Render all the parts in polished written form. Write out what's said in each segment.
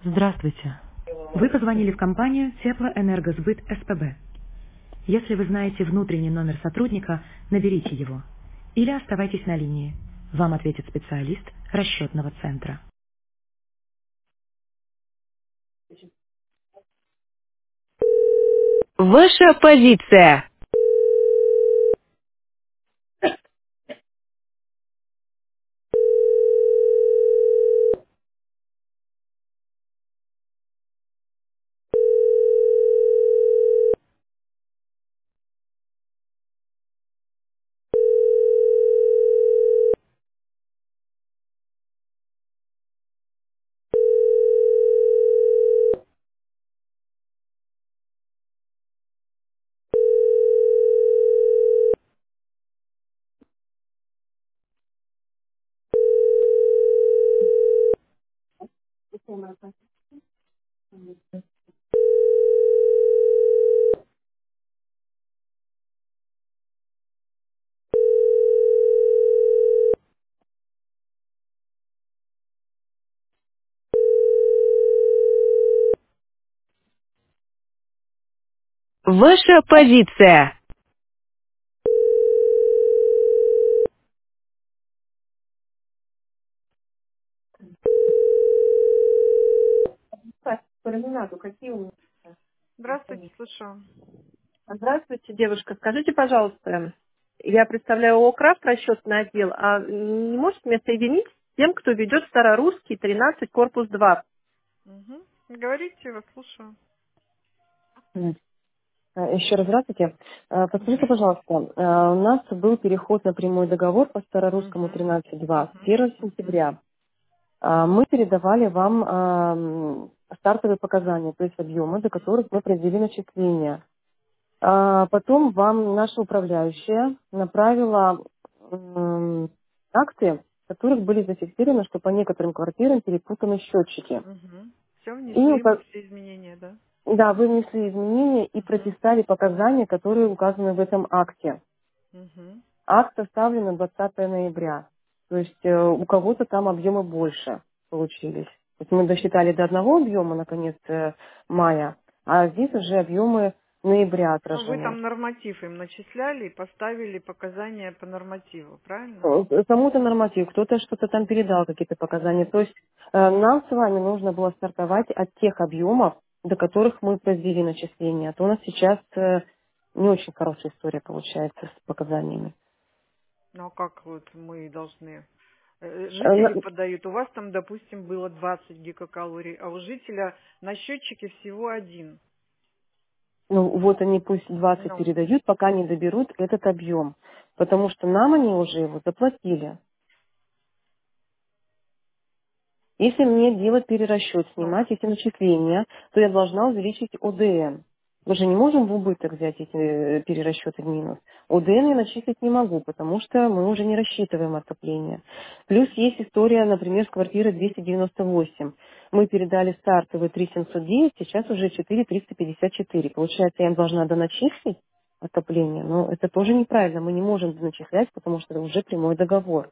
Здравствуйте. Вы позвонили в компанию Теплоэнергосбыт СПБ. Если вы знаете внутренний номер сотрудника, наберите его. Или оставайтесь на линии. Вам ответит специалист расчетного центра. Ваша позиция. Ваша позиция. По ламинату какие у меня? Здравствуйте, слушаю. Здравствуйте, девушка. Скажите, пожалуйста, я представляю ООО «Крафт» расчетный отдел, а не можете меня соединить с тем, кто ведет Старорусский 13, корпус 2? Угу. Говорите, вас слушаю. Еще раз здравствуйте. Подскажите, пожалуйста, у нас был переход на прямой договор по Старорусскому Угу. 13.2 с Угу. 1 Угу. сентября. Мы передавали вам стартовые показания, то есть объемы, до которых мы произвели начисления. Потом вам наша управляющая направила акты, в которых были зафиксированы, что по некоторым квартирам перепутаны счетчики. Угу. Все, И внесли мы все изменения, да? да, вы внесли изменения и Угу. прописали показания, которые указаны в этом акте. Угу. Акт составлен на 20 ноября. То есть у кого-то там объемы больше получились. То есть мы досчитали до одного объема на конец мая, а здесь уже объемы ноября Ну, вы отражены. там норматив им начисляли и поставили показания по нормативу, правильно? Кому-то норматив, кто-то что-то там передал, какие-то показания. То есть нам с вами нужно было стартовать от тех объемов, до которых мы произвели начисления. А то у нас сейчас не очень хорошая история получается с показаниями. Ну, а как вот мы должны... Э, Жители на- подают, у вас там, допустим, было 20 гигакалорий, а у жителя на счетчике всего один. Ну вот они пусть 20 Ну, передают, пока не доберут этот объем. Потому что нам они уже его заплатили. Если мне делать перерасчет, ну, снимать эти начисления, то я должна увеличить ОДН. Мы же не можем в убыток взять эти перерасчеты в минус. ОДН я начислить не могу, потому что мы уже не рассчитываем отопление. Плюс есть история, например, с квартиры 298. Мы передали стартовый 3709, сейчас уже 4354. Получается, я им должна доначислить отопление, но это тоже неправильно. Мы не можем доначислять, потому что это уже прямой договор.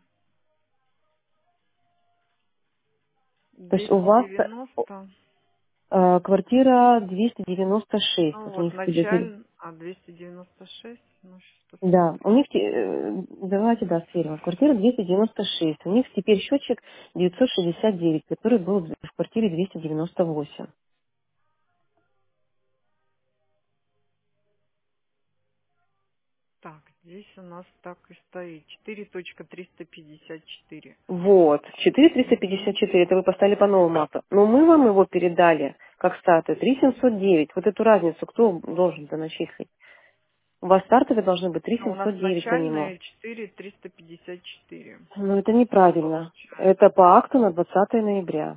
То есть у вас 290. квартира 296. Ну Вот у вот них теперь, началь, 296, ну сейчас да, у посмотрим. них, давайте, да, сверим. Вот квартира 296. У них теперь счетчик 969, который был в квартире 298. Так, здесь у нас так и стоит. 4.354. Вот, Угу. 4354, это вы поставили по новому акту. Но мы вам его передали как статы 3709. Вот эту разницу кто должен доначислить? У вас стартовые должны быть А у нас 3709 по нему. начальные 4.354. Но это неправильно. Получается. Это по акту на 20 ноября.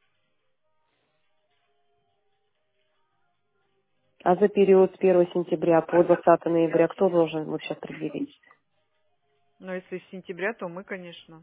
А за период с 1 сентября по 20 ноября кто должен вот сейчас предъявить? Но если с сентября, то мы, конечно.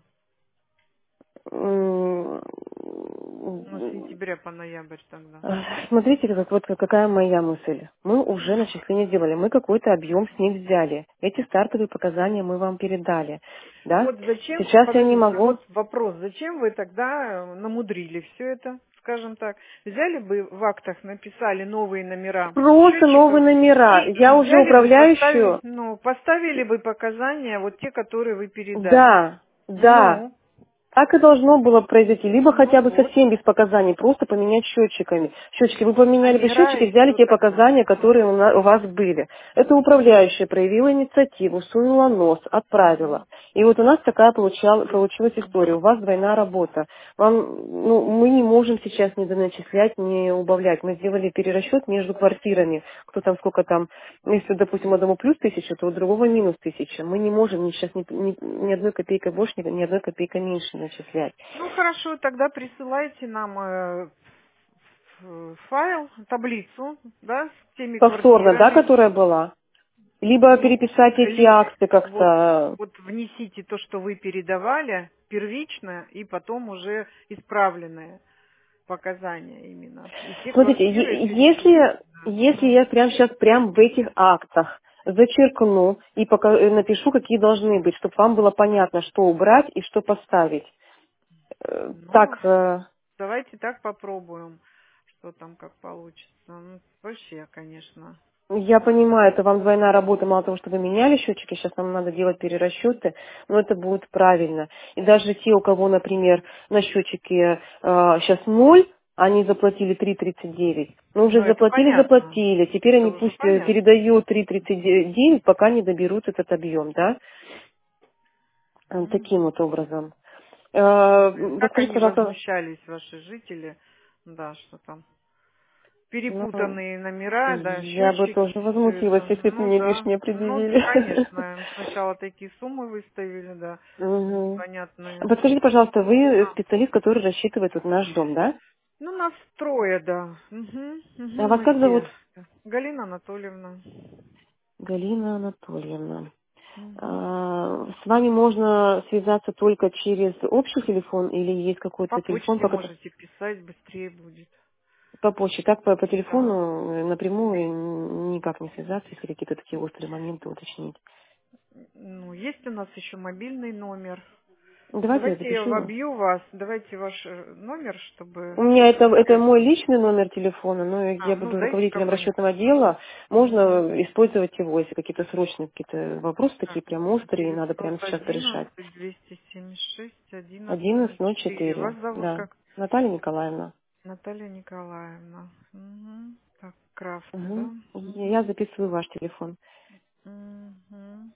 М, Ну, с сентября по ноябрь тогда. Смотрите, какая моя мысль. Мы уже начисление сделали, мы какой-то объем с них взяли. Эти стартовые показания мы вам передали. Да? Вот зачем, Сейчас я не подождите, могу. вот вопрос, зачем вы тогда намудрили все это? скажем так, взяли бы в актах, написали новые номера Просто новые счетчиков номера. Я и уже взяли бы, управляющую. поставили бы показания, вот те, которые вы передали. Да, да. Ну, Так и должно было произойти. Либо хотя ну бы вот, совсем без показаний, просто поменять счетчиками. Счетчики, вы поменяли бы номера счетчики, и взяли все те такое. показания, которые у вас были. Это управляющая проявила инициативу, сунула нос, отправила. И вот у нас такая получилась история. У вас двойная работа. Мы не можем сейчас ни доначислять, ни убавлять. Мы сделали перерасчет между квартирами. Кто там, сколько там. Если, допустим, одному плюс 1000, то у другого минус 1000. Мы не можем сейчас ни одной копейкой больше, ни одной копейкой меньше начислять. Ну хорошо, тогда присылайте нам файл, таблицу, да, с теми Повторно, да, квартирами. которая была? Либо Ну, переписать эти акты вот, как-то. вот внесите то, что вы передавали, первично, и потом уже исправленные показания именно. И те Смотрите, квартиры перечислите. если я прямо сейчас прям в этих актах зачеркну и напишу, какие должны быть, чтобы вам было понятно, что убрать и что поставить. Ну, Так, давайте так попробуем, что там как получится. Ну, вообще, конечно. я понимаю, это вам двойная работа, мало того, что вы меняли счетчики, сейчас нам надо делать перерасчеты, но это будет правильно. И даже те, у кого, например, на счетчике сейчас 0, они заплатили 3,39. Ну, уже Ну, это понятно. заплатили. Теперь Это они уже пусть понятно. передают 3,39, пока не доберут этот объем, да? Таким Мгм. вот образом. Как Подскажите, они пожалуйста, возмущались, ваши жители, да, что там ну, перепутанные номера, да, я бы счетчики, тоже все возмутилась, это. если бы Ну мне да, лишнее ну предъявили. конечно, сначала такие суммы выставили, да, Мгм. непонятные. Подскажите, пожалуйста, вы специалист, который рассчитывает вот наш дом, да? Ну, нас трое, да. А вас Мы как зовут? все. Галина Анатольевна. Галина Анатольевна. Мгм. С вами можно связаться только через общий телефон или есть По какой-то телефон, почте по, которому- можете писать, быстрее будет. по почте? Так по Да. телефону напрямую никак не связаться, если какие-то такие острые моменты уточнить. Ну, есть у нас еще мобильный номер. Давайте я Давайте я запишу его. вобью вас. Давайте ваш номер, У чтобы... меня это мой личный номер телефона, но я Ну буду дайте руководителем какой-нибудь. расчетного отдела. Мгм. Можно использовать его, если какие-то срочные какие-то вопросы Так, такие прям острые, и надо прямо сейчас решать. 911 276 1104. Вас 11.04, зовут да. как? Наталья Николаевна. Наталья Николаевна. Мгм. Так, Крафт, да? Угу. Я Мгм. записываю ваш телефон. Мгм.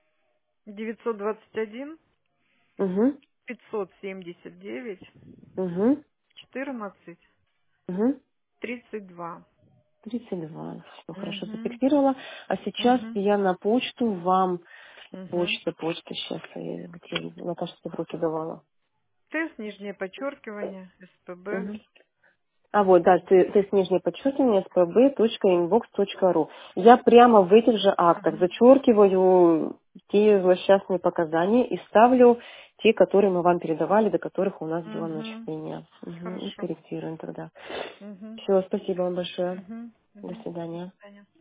921 Угу. 579 Угу. 14 Угу. 32. 32. Все хорошо Мгм. зафиксировала. А сейчас Мгм. я на почту вам Угу. почта сейчас я где Наташа тебе в руки давала. Тест, нижнее подчеркивание, СПБ. Мгм. А вот, да, тест нижнее подчеркивание spb.inbox.ru. Я прямо в этих же актах Мгм. зачеркиваю те злосчастные показания и ставлю те, которые мы вам передавали, до которых у нас было Угу. начисление. И Хорошо. корректируем тогда. Угу. Все, спасибо вам большое. Угу. До Угу. До свидания. свидания.